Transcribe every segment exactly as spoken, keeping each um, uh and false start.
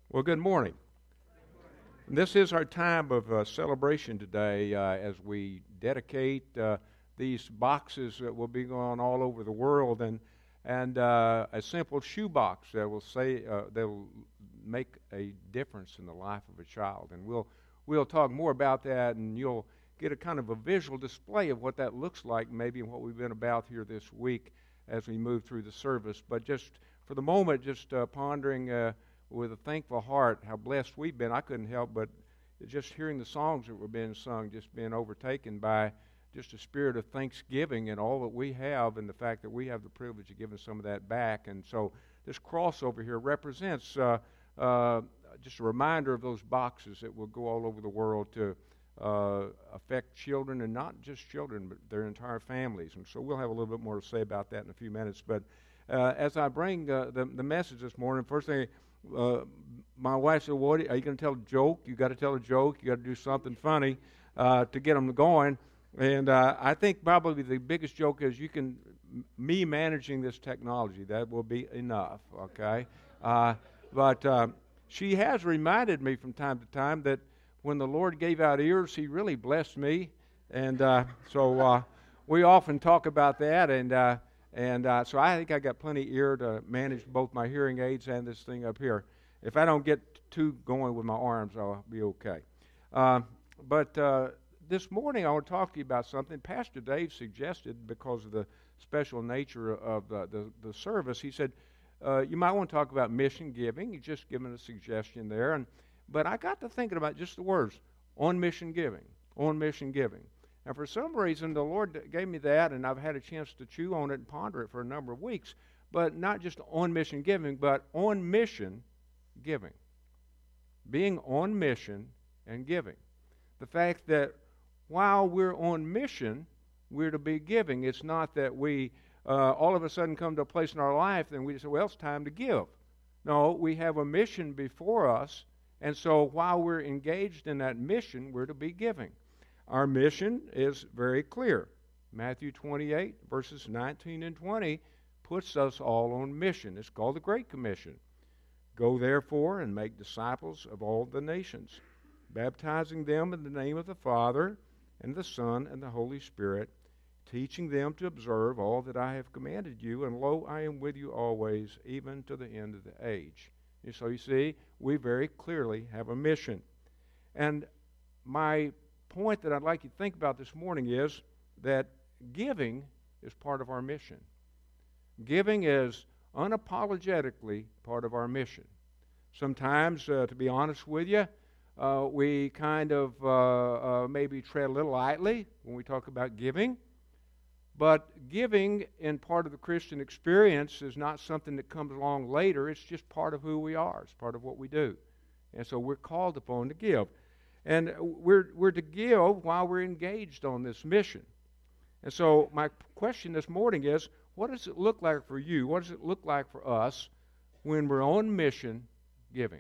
Well, good morning. This is our time of uh, celebration today uh, as we dedicate uh, these boxes that will be going all over the world, and and uh, a simple shoebox that will say uh, that will make a difference in the life of a child. And we'll we'll talk more about that, and you'll get a kind of a visual display of what that looks like, maybe what we've been about here this week as we move through the service. But just for the moment, just uh, pondering. Uh, with a thankful heart, how blessed we've been. I couldn't help but just hearing the songs that were being sung, just being overtaken by just a spirit of thanksgiving and all that we have, and the fact that we have the privilege of giving some of that back. And so this cross over here represents uh, uh, just a reminder of those boxes that will go all over the world to uh, affect children, and not just children, but their entire families. And so we'll have a little bit more to say about that in a few minutes. But uh, as I bring uh, the, the message this morning, first thing, Uh, my wife said, "What are you going to tell a joke? You got to tell a joke. You got to do something funny uh, to get them going." And uh, I think probably the biggest joke is you can me managing this technology. That will be enough, okay? Uh, but uh, she has reminded me from time to time that when the Lord gave out ears, He really blessed me, and uh, so uh, we often talk about that. And uh, And uh, so I think I got plenty of ear to manage both my hearing aids and this thing up here. If I don't get too going with my arms, I'll be okay. Uh, but uh, this morning I want to talk to you about something Pastor Dave suggested because of the special nature of the, the, the service. He said, uh, you might want to talk about mission giving. He's just given a suggestion there. And But I got to thinking about just the words, on mission giving, on mission giving. And for some reason, the Lord gave me that, and I've had a chance to chew on it and ponder it for a number of weeks. But not just on mission giving, but on mission giving. Being on mission and giving. The fact that while we're on mission, we're to be giving. It's not that we uh, all of a sudden come to a place in our life and we say, well, it's time to give. No, we have a mission before us, and so while we're engaged in that mission, we're to be giving. Our mission is very clear. Matthew twenty-eight, verses nineteen and twenty, puts us all on mission. It's called the Great Commission. Go therefore and make disciples of all the nations, baptizing them in the name of the Father and the Son and the Holy Spirit, teaching them to observe all that I have commanded you, and lo, I am with you always, even to the end of the age. And so you see, we very clearly have a mission. And my point that I'd like you to think about this morning is that giving is part of our mission. Giving is unapologetically part of our mission. Sometimes, uh, to be honest with you, uh, we kind of uh, uh, maybe tread a little lightly when we talk about giving. But giving in part of the Christian experience is not something that comes along later. It's just part of who we are. It's part of what we do. And so we're called upon to give. And we're, we're to give while we're engaged on this mission. And so my question this morning is, what does it look like for you? What does it look like for us when we're on mission giving?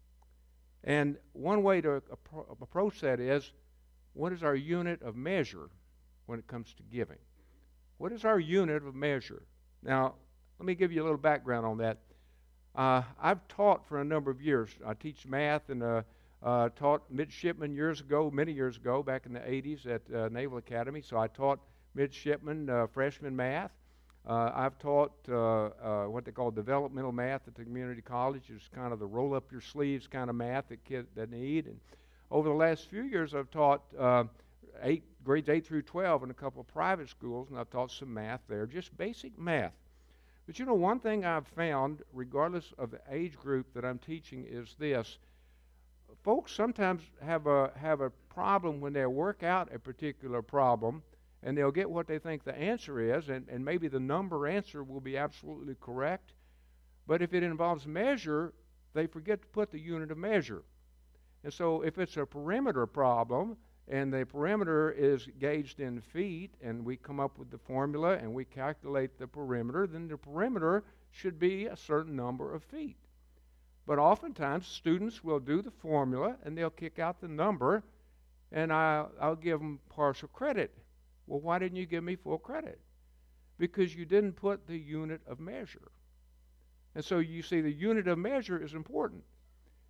And one way to appro- approach that is, what is our unit of measure when it comes to giving? What is our unit of measure? Now, let me give you a little background on that. Uh, I've taught for a number of years. I teach math and uh, Uh, taught midshipmen years ago, many years ago, back in the eighties at uh, Naval Academy. So I taught midshipmen uh, freshman math. Uh, I've taught uh, uh, what they call developmental math at the community college. It's kind of the roll up your sleeves kind of math that kids that need. And over the last few years, I've taught uh, eight grades eight through twelve in a couple of private schools, and I've taught some math there, just basic math. But you know, one thing I've found, regardless of the age group that I'm teaching, is this. Folks sometimes have a have a problem when they work out a particular problem, and they'll get what they think the answer is, and, and maybe the number answer will be absolutely correct. But if it involves measure, they forget to put the unit of measure. And so if it's a perimeter problem, and the perimeter is gauged in feet, and we come up with the formula, and we calculate the perimeter, then the perimeter should be a certain number of feet. But oftentimes, students will do the formula, and they'll kick out the number, and I, I'll give them partial credit. Well, why didn't you give me full credit? Because you didn't put the unit of measure. And so you see, the unit of measure is important.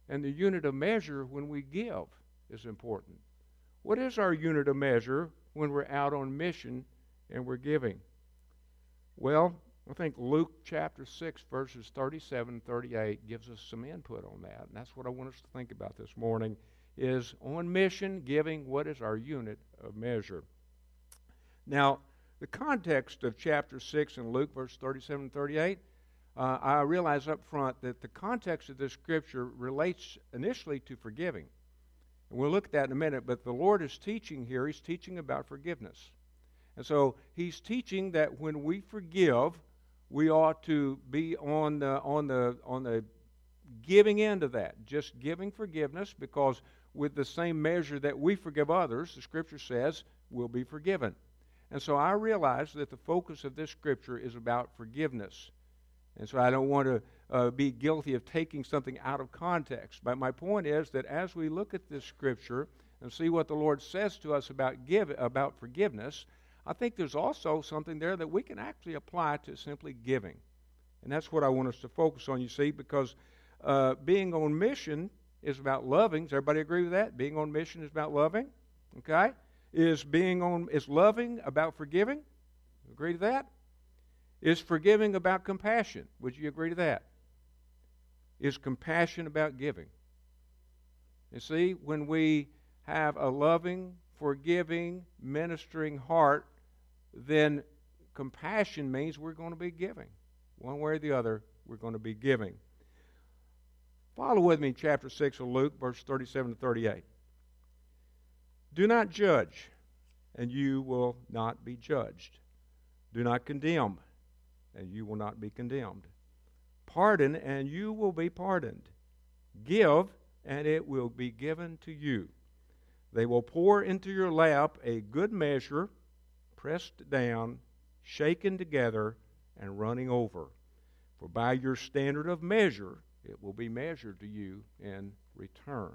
And the unit of measure when we give is important. What is our unit of measure when we're out on mission and we're giving? Well, I think Luke chapter six, verses thirty-seven and thirty-eight gives us some input on that. And that's what I want us to think about this morning, is on mission, giving, what is our unit of measure? Now, the context of chapter six in Luke, verse thirty-seven and thirty-eight, uh, I realize up front that the context of this scripture relates initially to forgiving. And we'll look at that in a minute, but the Lord is teaching here, He's teaching about forgiveness. And so He's teaching that when we forgive, we ought to be on the, on the, on the giving end of that, just giving forgiveness, because with the same measure that we forgive others, the Scripture says, we'll be forgiven. And so I realize that the focus of this Scripture is about forgiveness. And so I don't want to uh, be guilty of taking something out of context. But my point is that as we look at this Scripture and see what the Lord says to us about give, about forgiveness, I think there's also something there that we can actually apply to simply giving. And that's what I want us to focus on, you see, because uh, being on mission is about loving. Does everybody agree with that? Being on mission is about loving. Okay? Is being on is loving about forgiving? Agree to that? Is forgiving about compassion? Would you agree to that? Is compassion about giving? You see, when we have a loving, forgiving, ministering heart, then compassion means we're going to be giving. One way or the other, we're going to be giving. Follow with me, chapter six of Luke, verse thirty-seven to thirty-eight. Do not judge, and you will not be judged. Do not condemn, and you will not be condemned. Pardon, and you will be pardoned. Give, and it will be given to you. They will pour into your lap a good measure, pressed down, shaken together, and running over. For by your standard of measure, it will be measured to you in return.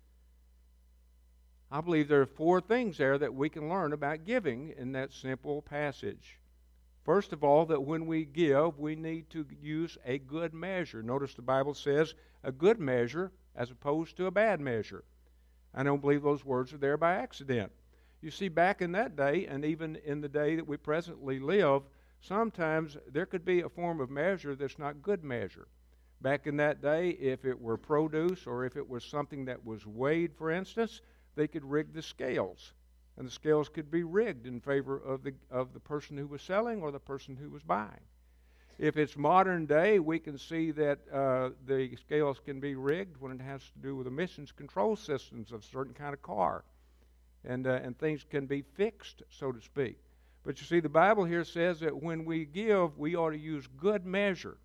I believe there are four things there that we can learn about giving in that simple passage. First of all, that when we give, we need to use a good measure. Notice the Bible says a good measure as opposed to a bad measure. I don't believe those words are there by accident. You see, back in that day, and even in the day that we presently live, sometimes there could be a form of measure that's not good measure. Back in that day, if it were produce or if it was something that was weighed, for instance, they could rig the scales. And the scales could be rigged in favor of the of the person who was selling or the person who was buying. If it's modern day, we can see that uh, the scales can be rigged when it has to do with emissions control systems of a certain kind of car. And, uh, and things can be fixed, so to speak. But you see, the Bible here says that when we give, we ought to use good measure,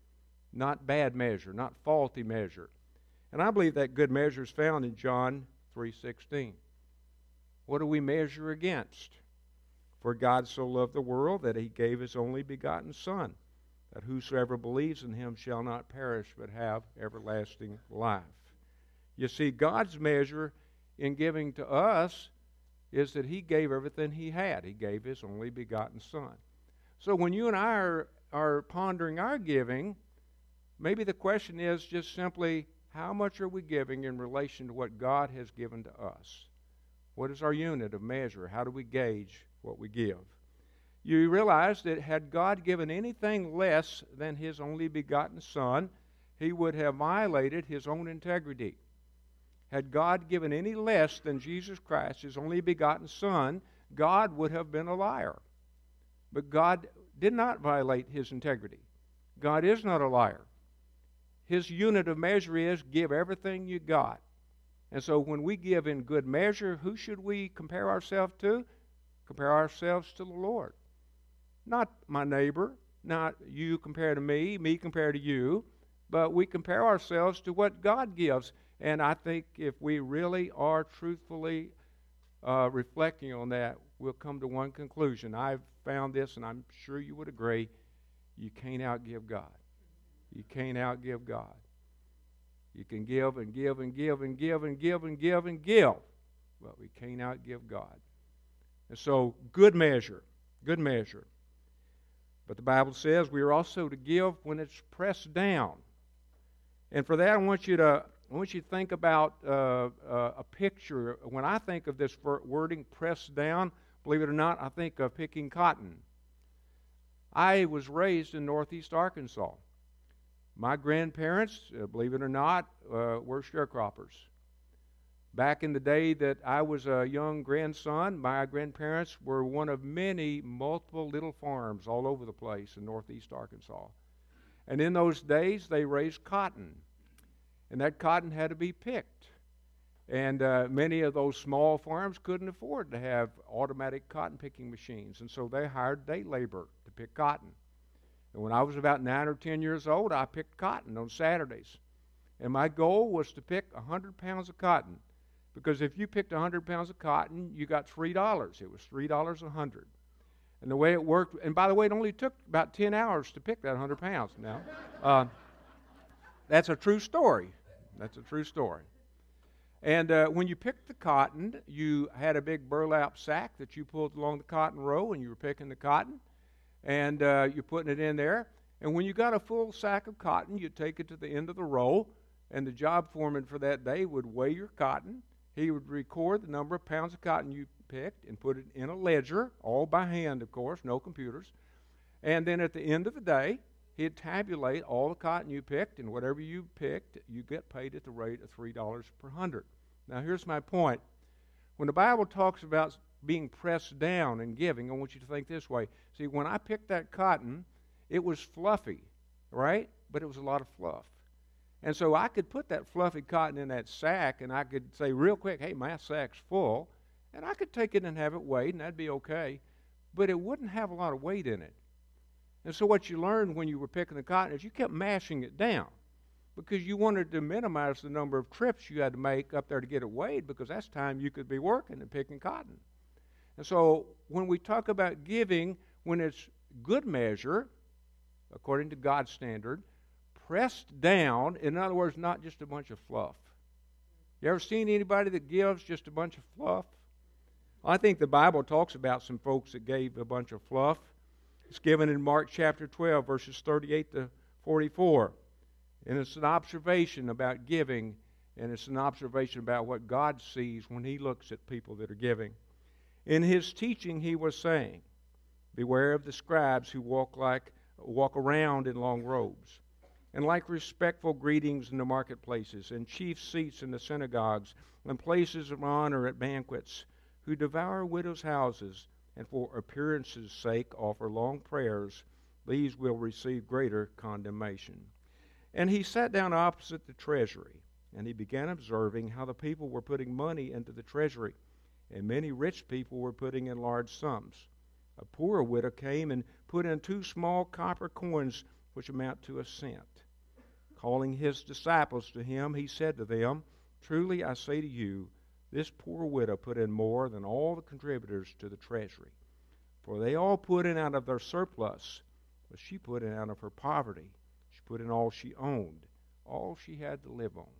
not bad measure, not faulty measure. And I believe that good measure is found in John three sixteen. What do we measure against? For God so loved the world that He gave His only begotten Son, that whosoever believes in Him shall not perish but have everlasting life. You see, God's measure in giving to us is that He gave everything He had. He gave His only begotten Son. So when you and I are, are pondering our giving, maybe the question is just simply, how much are we giving in relation to what God has given to us? What is our unit of measure? How do we gauge what we give? You realize that had God given anything less than His only begotten Son, He would have violated His own integrity. Had God given any less than Jesus Christ, His only begotten Son, God would have been a liar. But God did not violate His integrity. God is not a liar. His unit of measure is give everything you got. And so when we give in good measure, who should we compare ourselves to? Compare ourselves to the Lord. Not my neighbor, not you compare to me, me compare to you, but we compare ourselves to what God gives. And I think if we really are truthfully uh, reflecting on that, we'll come to one conclusion. I've found this, and I'm sure you would agree, you can't outgive God. You can't outgive God. You can give and give and give and give and give and give and give, but we can't outgive God. And so, good measure, good measure. But the Bible says we are also to give when it's pressed down. And for that, I want you to I want you to think about uh, uh, a picture. When I think of this wording, pressed down, believe it or not, I think of picking cotton. I was raised in northeast Arkansas. My grandparents, uh, believe it or not, uh, were sharecroppers. Back in the day that I was a young grandson, my grandparents were one of many multiple little farms all over the place in northeast Arkansas. And in those days, they raised cotton. And that cotton had to be picked. And uh, many of those small farms couldn't afford to have automatic cotton picking machines. And so they hired day labor to pick cotton. And when I was about nine or ten years old, I picked cotton on Saturdays. And my goal was to pick one hundred pounds of cotton. Because if you picked one hundred pounds of cotton, you got three dollars. It was three dollars a hundred. And the way it worked, and by the way, it only took about ten hours to pick that one hundred pounds now. Uh, that's a true story. That's a true story. And uh, when you picked the cotton, you had a big burlap sack that you pulled along the cotton row, and you were picking the cotton, and uh, you're putting it in there. And when you got a full sack of cotton, you'd take it to the end of the row, and the job foreman for that day would weigh your cotton. He would record the number of pounds of cotton you picked and put it in a ledger, all by hand, of course, no computers. And then at the end of the day, he'd tabulate all the cotton you picked, and whatever you picked, you get paid at the rate of three dollars per hundred. Now, here's my point. When the Bible talks about being pressed down and giving, I want you to think this way. See, when I picked that cotton, it was fluffy, right? But it was a lot of fluff. And so I could put that fluffy cotton in that sack, and I could say real quick, hey, my sack's full, and I could take it and have it weighed, and that'd be okay. But it wouldn't have a lot of weight in it. And so what you learned when you were picking the cotton is you kept mashing it down because you wanted to minimize the number of trips you had to make up there to get it weighed, because that's time you could be working and picking cotton. And so when we talk about giving, when it's good measure, according to God's standard, pressed down, in other words, not just a bunch of fluff. You ever seen anybody that gives just a bunch of fluff? I think the Bible talks about some folks that gave a bunch of fluff. It's given in Mark chapter twelve, verses thirty-eight to forty-four. And it's an observation about giving, and it's an observation about what God sees when He looks at people that are giving. In His teaching, He was saying, beware of the scribes who walk like walk around in long robes, and like respectful greetings in the marketplaces, and chief seats in the synagogues, and places of honor at banquets, who devour widows' houses, and for appearance's sake offer long prayers. These will receive greater condemnation. And he sat down opposite the treasury, and he began observing how the people were putting money into the treasury, and many rich people were putting in large sums. A poor widow came and put in two small copper coins, which amount to a cent. Calling his disciples to him, he said to them, truly I say to you, this poor widow put in more than all the contributors to the treasury. For they all put in out of their surplus, but she put in out of her poverty. She put in all she owned, all she had to live on.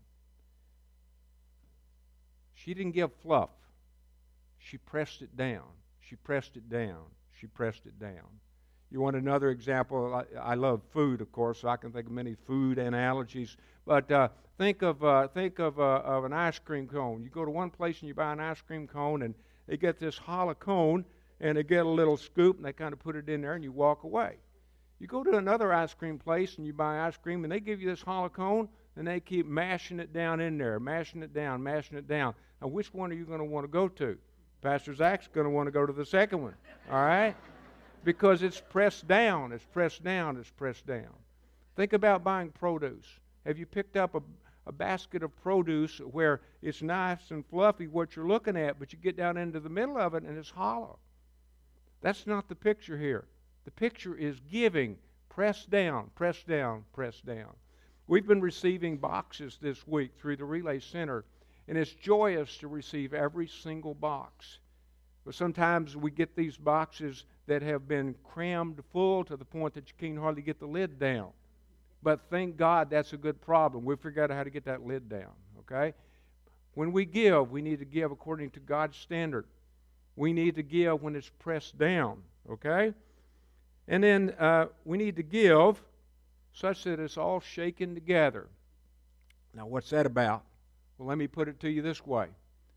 She didn't give fluff. She pressed it down. She pressed it down. She pressed it down. You want another example? I, I love food, of course, so I can think of many food analogies. But uh, think of uh, think of, uh, of an ice cream cone. You go to one place and you buy an ice cream cone, and they get this hollow cone, and they get a little scoop, and they kind of put it in there, and you walk away. You go to another ice cream place, and you buy ice cream, and they give you this hollow cone, and they keep mashing it down in there, mashing it down, mashing it down. Now, which one are you going to want to go to? Pastor Zach's going to want to go to the second one, all right? Because it's pressed down, it's pressed down, it's pressed down. Think about buying produce. Have you picked up a, a basket of produce where it's nice and fluffy what you're looking at, but you get down into the middle of it and it's hollow? That's not the picture here. The picture is giving, pressed down, pressed down, pressed down. We've been receiving boxes this week through the Relay Center, and it's joyous to receive every single box. But sometimes we get these boxes that have been crammed full to the point that you can't hardly get the lid down. But thank God that's a good problem. We figured out how to get that lid down, okay? When we give, we need to give according to God's standard. We need to give when it's pressed down, okay? And then uh, we need to give such that it's all shaken together. Now, what's that about? Well, let me put it to you this way.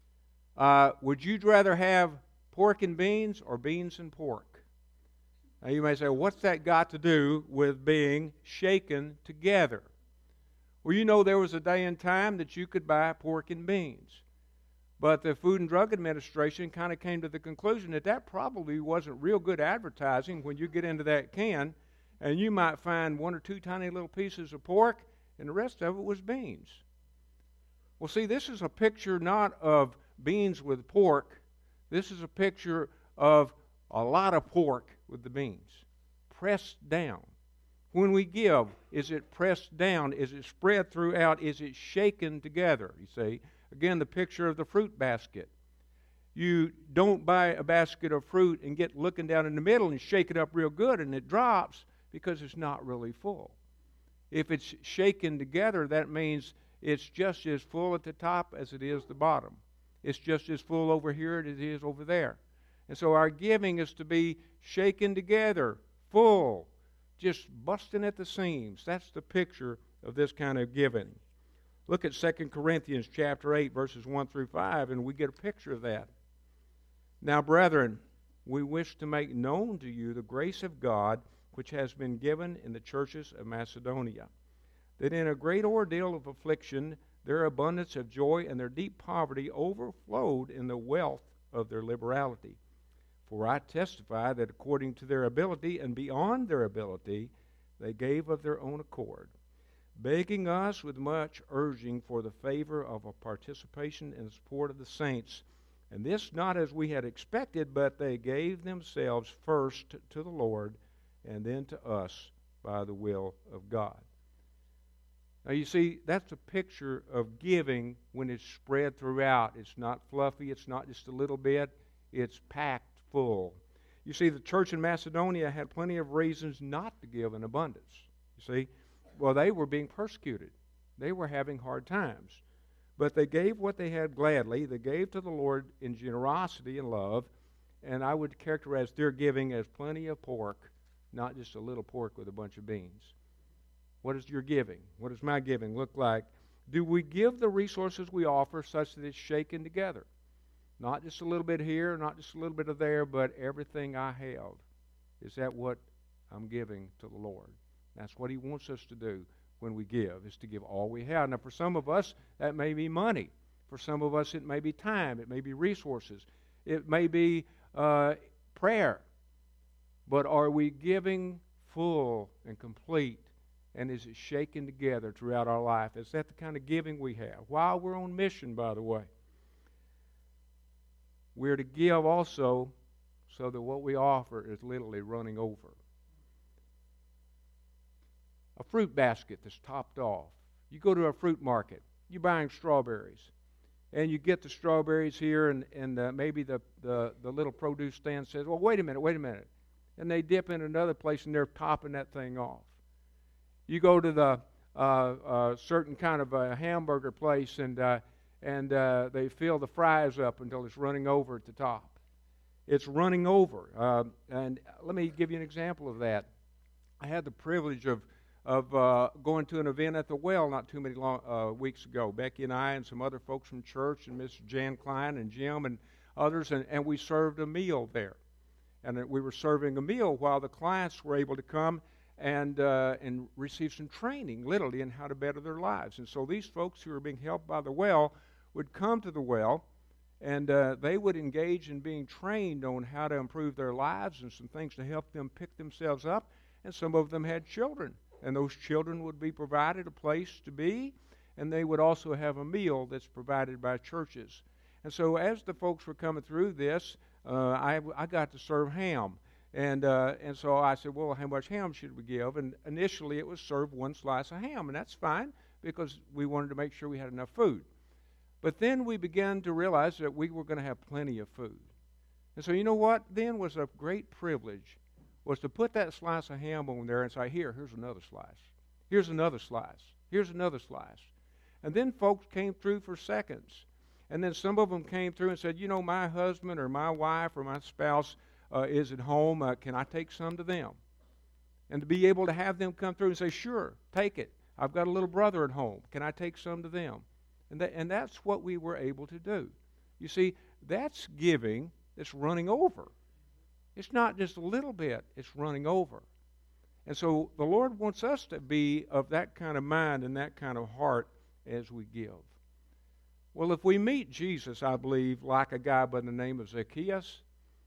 Uh, would you rather have pork and beans or beans and pork? Now, you may say, well, what's that got to do with being shaken together? Well, you know there was a day and time that you could buy pork and beans. But the Food and Drug Administration kind of came to the conclusion that that probably wasn't real good advertising when you get into that can, and you might find one or two tiny little pieces of pork, and the rest of it was beans. Well, see, this is a picture not of beans with pork. This is a picture of a lot of pork with the beans, pressed down. When we give, is it pressed down? Is it spread throughout? Is it shaken together? You see, again, the picture of the fruit basket. You don't buy a basket of fruit and get looking down in the middle and shake it up real good and it drops because it's not really full. If it's shaken together, that means it's just as full at the top as it is the bottom. It's just as full over here as it is over there. And so our giving is to be shaken together, full, just busting at the seams. That's the picture of this kind of giving. Look at Second Corinthians chapter eight, verses one through five, and we get a picture of that. Now, brethren, we wish to make known to you the grace of God which has been given in the churches of Macedonia, that in a great ordeal of affliction their abundance of joy and their deep poverty overflowed in the wealth of their liberality. For I testify that according to their ability and beyond their ability, they gave of their own accord, begging us with much urging for the favor of a participation in the support of the saints. And this not as we had expected, but they gave themselves first to the Lord and then to us by the will of God. Now you see, that's a picture of giving when it's spread throughout. It's not fluffy, it's not just a little bit, it's packed full. You see, the church in Macedonia had plenty of reasons not to give in abundance. You see, well, they were being persecuted. They were having hard times. But they gave what they had gladly. They gave to the Lord in generosity and love. And I would characterize their giving as plenty of pork, not just a little pork with a bunch of beans. What is your giving? What does my giving look like? Do we give the resources we offer such that it's shaken together? Not just a little bit here, not just a little bit of there, but everything I have. Is that what I'm giving to the Lord? That's what He wants us to do when we give, is to give all we have. Now, for some of us, that may be money. For some of us, it may be time. It may be resources. It may be uh, prayer. But are we giving full and complete? And is it shaken together throughout our life? Is that the kind of giving we have? While we're on mission, by the way. We're to give also so that what we offer is literally running over. A fruit basket that's topped off. You go to a fruit market. You're buying strawberries. And you get the strawberries here, and, and uh, maybe the, the, the little produce stand says, well, wait a minute, wait a minute. And they dip in another place, and they're topping that thing off. You go to the uh, uh, certain kind of a hamburger place, and uh, and uh, they fill the fries up until it's running over at the top. It's running over. Uh, and let me give you an example of that. I had the privilege of of uh, going to an event at the Well not too many long, uh, weeks ago. Becky and I and some other folks from church, and Miss Jan Klein and Jim and others, and, and we served a meal there. And we were serving a meal while the clients were able to come and uh, and receive some training, literally, in how to better their lives. And so these folks who were being helped by the Well would come to the Well, and uh, they would engage in being trained on how to improve their lives and some things to help them pick themselves up. And some of them had children, and those children would be provided a place to be, and they would also have a meal that's provided by churches. And so as the folks were coming through this, uh, I, I got to serve ham. And uh, and so I said, well, how much ham should we give? And initially it was served one slice of ham, and that's fine because we wanted to make sure we had enough food. But then we began to realize that we were going to have plenty of food. And so you know what then was a great privilege, was to put that slice of ham on there and say, here, here's another slice. Here's another slice. Here's another slice. And then folks came through for seconds. And then some of them came through and said, you know, my husband or my wife or my spouse Uh, is at home, uh, can I take some to them? And to be able to have them come through and say, sure, take it. I've got a little brother at home. Can I take some to them? And, that, and that's what we were able to do. You see, that's giving that's running over. It's not just a little bit, it's running over. And so the Lord wants us to be of that kind of mind and that kind of heart as we give. Well, if we meet Jesus, I believe, like a guy by the name of Zacchaeus,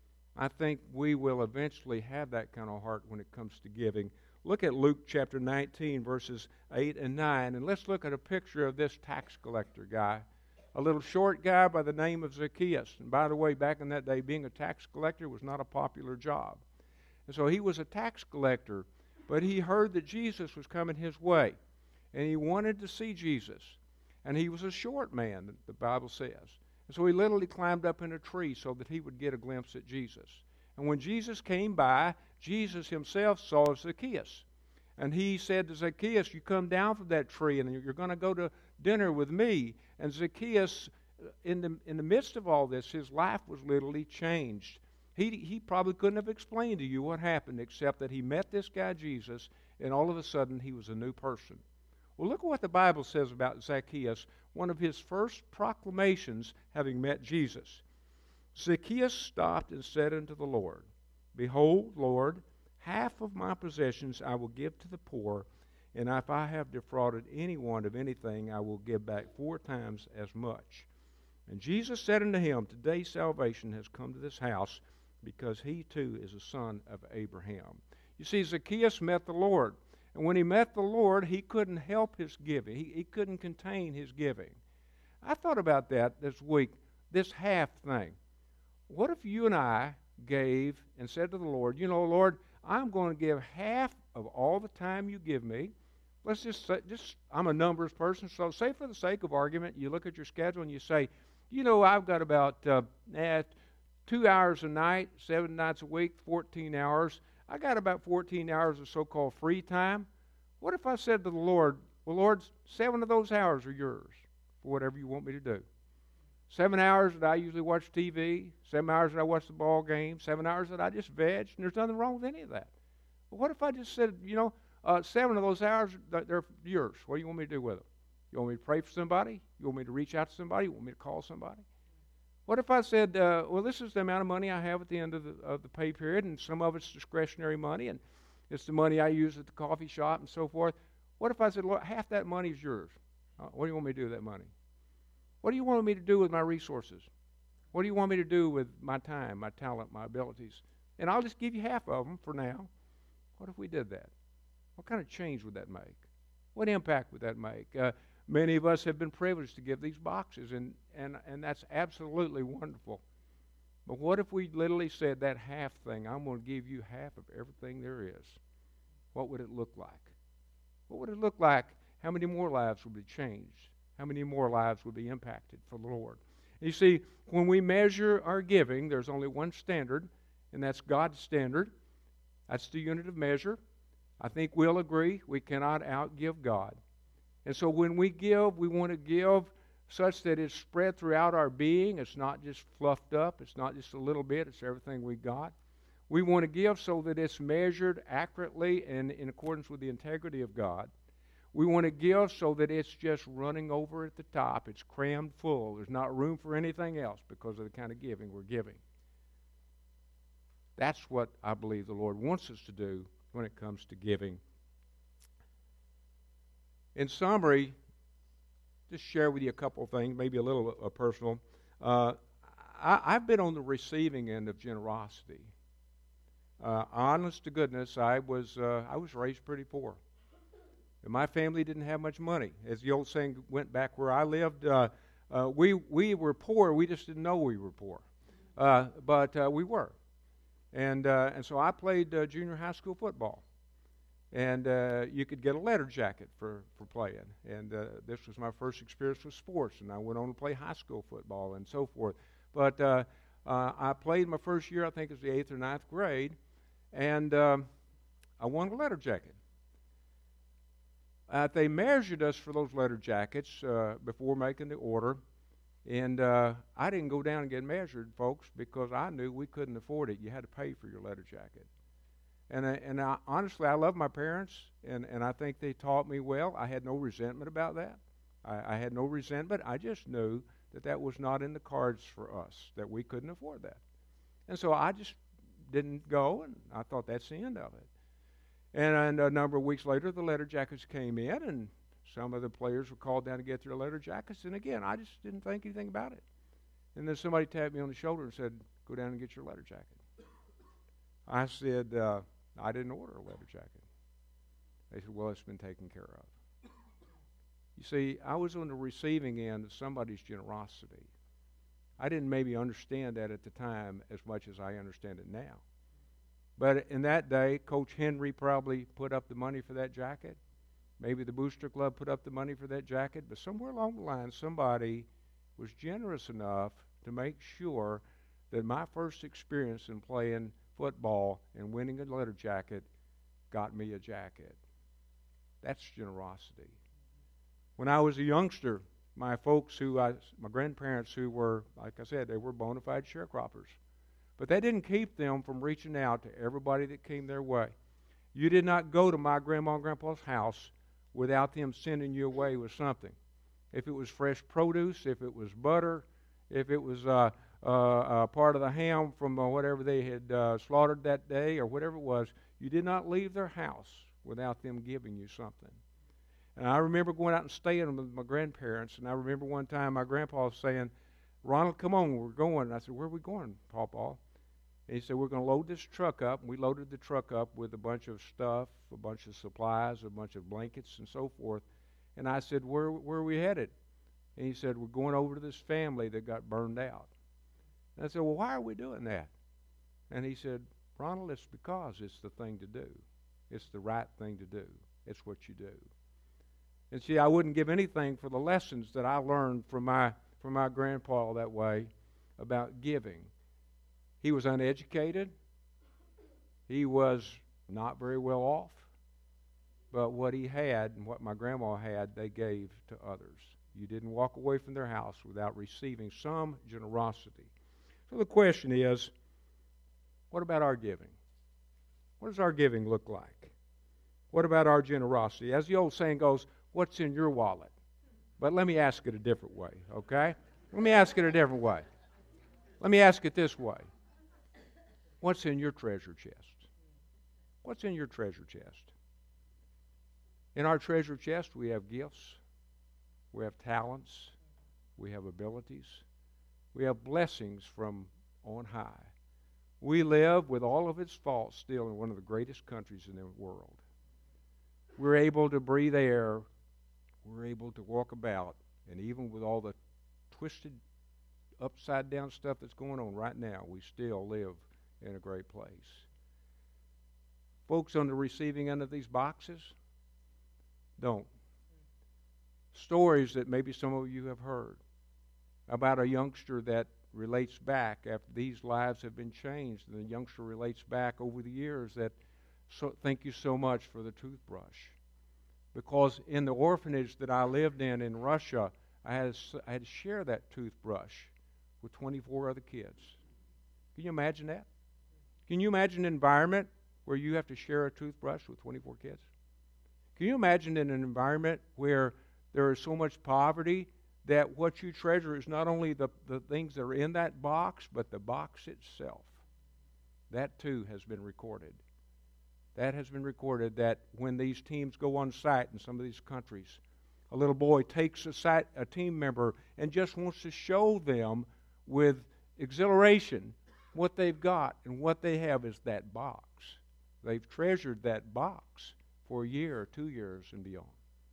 I think we will eventually have that kind of heart when it comes to giving. Look at Luke chapter nineteen, verses eight and nine, and let's look at a picture of this tax collector guy, a little short guy by the name of Zacchaeus. And by the way, back in that day, being a tax collector was not a popular job. And so he was a tax collector, but he heard that Jesus was coming his way, and he wanted to see Jesus. And he was a short man, the Bible says. And so he literally climbed up in a tree so that he would get a glimpse at Jesus. And when Jesus came by, Jesus himself saw Zacchaeus. And he said to Zacchaeus, you come down from that tree and you're going to go to dinner with me. And Zacchaeus, in the, in the midst of all this, his life was literally changed. He, he probably couldn't have explained to you what happened except that he met this guy Jesus, and all of a sudden he was a new person. Well, look at what the Bible says about Zacchaeus, one of his first proclamations having met Jesus. Zacchaeus stopped and said unto the Lord, Behold, Lord, half of my possessions I will give to the poor, and if I have defrauded anyone of anything, I will give back four times as much. And Jesus said unto him, Today salvation has come to this house, because he too is a son of Abraham. You see, Zacchaeus met the Lord. And when he met the Lord, he couldn't help his giving. He, he couldn't contain his giving. I thought about that this week, this half thing. What if you and I gave and said to the Lord, you know, Lord, I'm going to give half of all the time you give me. Let's just say, just I'm a numbers person, so say for the sake of argument, you look at your schedule and you say, you know, I've got about uh, eh, two hours a night, seven nights a week, fourteen hours. I got about fourteen hours of so-called free time. What if I said to the Lord, well, Lord, seven of those hours are yours for whatever you want me to do. Seven hours that I usually watch T V, seven hours that I watch the ball game, seven hours that I just veg, and there's nothing wrong with any of that. But what if I just said, you know, uh, seven of those hours, they're yours. What do you want me to do with them? You want me to pray for somebody? You want me to reach out to somebody? You want me to call somebody? What if I said, uh, well, this is the amount of money I have at the end of the, of the pay period, and some of it's discretionary money, and it's the money I use at the coffee shop and so forth. What if I said, Lord, half that money is yours? Uh, what do you want me to do with that money? What do you want me to do with my resources? What do you want me to do with my time, my talent, my abilities? And I'll just give you half of them for now. What if we did that? What kind of change would that make? What impact would that make? Uh, Many of us have been privileged to give these boxes, and, and, and that's absolutely wonderful. But what if we literally said that half thing, I'm going to give you half of everything there is? What would it look like? What would it look like? How many more lives would be changed? How many more lives would be impacted for the Lord? And you see, when we measure our giving, there's only one standard, and that's God's standard. That's the unit of measure. I think we'll agree we cannot outgive God. And so when we give, we want to give such that it's spread throughout our being. It's not just fluffed up. It's not just a little bit. It's everything we got. We want to give so that it's measured accurately and in accordance with the integrity of God. We want to give so that it's just running over at the top. It's crammed full. There's not room for anything else because of the kind of giving we're giving. That's what I believe the Lord wants us to do when it comes to giving. In summary, just share with you a couple of things, maybe a little uh, personal. Uh, I, I've been on the receiving end of generosity. Uh, honest to goodness, I was uh, I was raised pretty poor. And my family didn't have much money. As the old saying went back where I lived, uh, uh, we we were poor. We just didn't know we were poor, uh, but uh, we were. And uh, and so I played uh, junior high school football. And uh, you could get a letter jacket for, for playing. And uh, this was my first experience with sports. And I went on to play high school football and so forth. But uh, uh, I played my first year, I think it was the eighth or ninth grade. And um, I won a letter jacket. Uh, they measured us for those letter jackets uh, before making the order. And uh, I didn't go down and get measured, folks, because I knew we couldn't afford it. You had to pay for your letter jacket. And, I, and I, honestly, I love my parents, and, and I think they taught me well. I had no resentment about that. I, I had no resentment. I just knew that that was not in the cards for us, that we couldn't afford that. And so I just didn't go, and I thought that's the end of it. And, and a number of weeks later, the letter jackets came in, and some of the players were called down to get their letter jackets. And again, I just didn't think anything about it. And then somebody tapped me on the shoulder and said, "Go down and get your letter jacket." I said, uh, "I didn't order a letter jacket." They said, "Well, it's been taken care of." You see, I was on the receiving end of somebody's generosity. I didn't maybe understand that at the time as much as I understand it now. But in that day, Coach Henry probably put up the money for that jacket. Maybe the Booster Club put up the money for that jacket. But somewhere along the line, somebody was generous enough to make sure that my first experience in playing football and winning a letter jacket got me a jacket. That's generosity. When I was a youngster, my folks who I, my grandparents who were, like I said, they were bona fide sharecroppers. But that didn't keep them from reaching out to everybody that came their way. You did not go to my grandma and grandpa's house without them sending you away with something. If it was fresh produce, if it was butter, if it was uh, uh, uh, part of the ham from uh, whatever they had uh, slaughtered that day or whatever it was, you did not leave their house without them giving you something. And I remember going out and staying with my grandparents, and I remember one time my grandpa was saying, "Ronald, come on, we're going." And I said, "Where are we going, Pawpaw?" And he said, "We're going to load this truck up." And we loaded the truck up with a bunch of stuff, a bunch of supplies, a bunch of blankets and so forth. And I said, where, where are we headed? And he said, "We're going over to this family that got burned out." And I said, "Well, why are we doing that?" And he said, "Ronald, it's because it's the thing to do. It's the right thing to do. It's what you do." And see, I wouldn't give anything for the lessons that I learned from my from my grandpa that way about giving. He was uneducated. He was not very well off. But what he had and what my grandma had, they gave to others. You didn't walk away from their house without receiving some generosity. So the question is, what about our giving? What does our giving look like? What about our generosity? As the old saying goes, what's in your wallet? But let me ask it a different way, okay? Let me ask it a different way. Let me ask it this way. What's in your treasure chest? What's in your treasure chest? In our treasure chest, we have gifts, we have talents, we have abilities, we have blessings from on high. We live, with all of its faults, still in one of the greatest countries in the world. We're able to breathe air. We're able to walk about. And even with all the twisted, upside-down stuff that's going on right now, we still live in a great place. Folks on the receiving end of these boxes don't. Stories that maybe some of you have heard about a youngster that relates back after these lives have been changed, and the youngster relates back over the years that, so, thank you so much for the toothbrush. Because in the orphanage that I lived in in Russia, I had, I had to share that toothbrush with twenty-four other kids. Can you imagine that? Can you imagine an environment where you have to share a toothbrush with twenty-four kids? Can you imagine in an environment where there is so much poverty that what you treasure is not only the, the things that are in that box, but the box itself? That too has been recorded. That has been recorded that when these teams go on site in some of these countries, a little boy takes a, site, a team member and just wants to show them with exhilaration what they've got, and what they have is that box. They've treasured that box for a year or two years and beyond.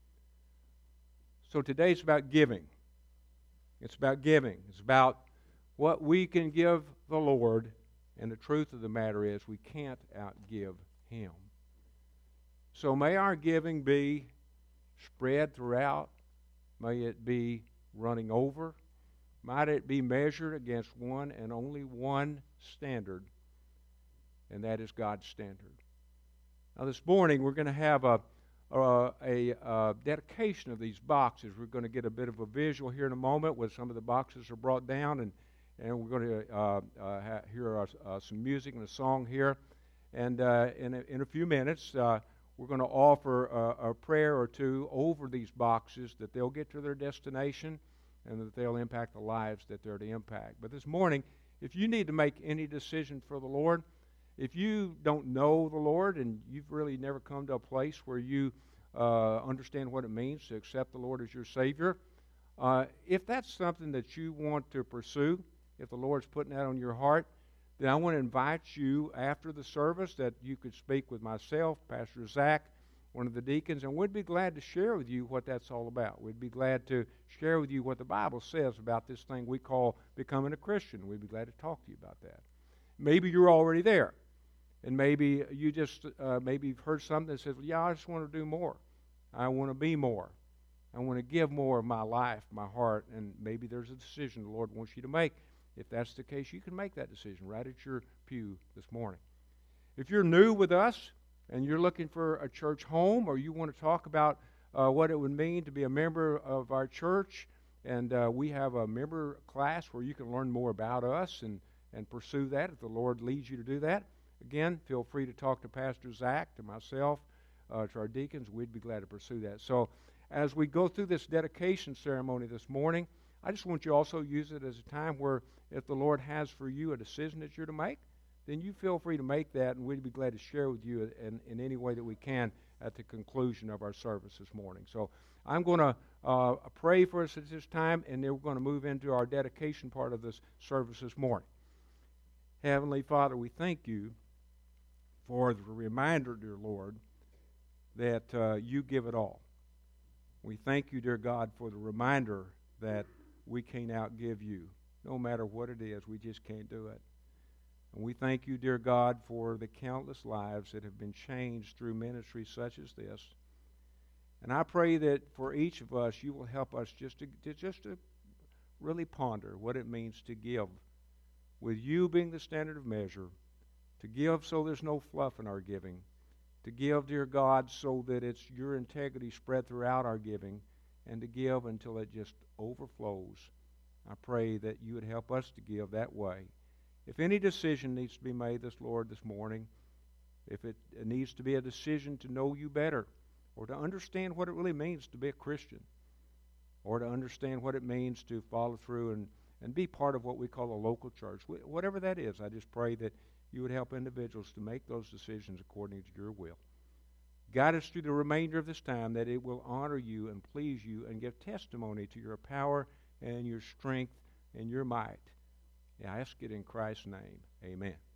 So today it's about giving. It's about giving. It's about what we can give the Lord, and the truth of the matter is we can't outgive Him. So may our giving be spread throughout. May it be running over. Might it be measured against one and only one standard, and that is God's standard. Now this morning we're going to have a, a, a, a dedication of these boxes. We're going to get a bit of a visual here in a moment where some of the boxes are brought down, and, and we're going to uh, uh, ha- hear uh, uh, some music and a song here. And uh, in, a, in a few minutes, uh, we're going to offer a, a prayer or two over these boxes that they'll get to their destination and that they'll impact the lives that they're to impact. But this morning, if you need to make any decision for the Lord, if you don't know the Lord and you've really never come to a place where you uh, understand what it means to accept the Lord as your Savior, uh, if that's something that you want to pursue, if the Lord's putting that on your heart, then I want to invite you after the service that you could speak with myself, Pastor Zach, one of the deacons, and we'd be glad to share with you what that's all about. We'd be glad to share with you what the Bible says about this thing we call becoming a Christian. We'd be glad to talk to you about that. Maybe you're already there, and maybe you just uh, maybe you've heard something that says, well, yeah, I just want to do more. I want to be more. I want to give more of my life, my heart, and maybe there's a decision the Lord wants you to make. If that's the case, you can make that decision right at your pew this morning. If you're new with us and you're looking for a church home, or you want to talk about uh, what it would mean to be a member of our church, and uh, we have a member class where you can learn more about us and, and pursue that if the Lord leads you to do that. Again, feel free to talk to Pastor Zach, to myself, uh, to our deacons. We'd be glad to pursue that. So as we go through this dedication ceremony this morning, I just want you to also use it as a time where if the Lord has for you a decision that you're to make, then you feel free to make that, and we'd be glad to share with you in, in any way that we can at the conclusion of our service this morning. So I'm going to uh, pray for us at this time, and then we're going to move into our dedication part of this service this morning. Heavenly Father, we thank you for the reminder, dear Lord, that uh, you give it all. We thank you, dear God, for the reminder that we can't outgive you. No matter what it is, we just can't do it. And we thank you, dear God, for the countless lives that have been changed through ministry such as this. And I pray that for each of us, you will help us just to, to just to really ponder what it means to give, with you being the standard of measure, to give so there's no fluff in our giving, to give, dear God, so that it's your integrity spread throughout our giving, and to give until it just overflows. I pray that you would help us to give that way. If any decision needs to be made this, Lord, this morning, if it needs to be a decision to know you better, or to understand what it really means to be a Christian, or to understand what it means to follow through and, and be part of what we call a local church, whatever that is, I just pray that you would help individuals to make those decisions according to your will. Guide us through the remainder of this time, that it will honor you and please you and give testimony to your power and your strength and your might. I ask it in Christ's name. Amen.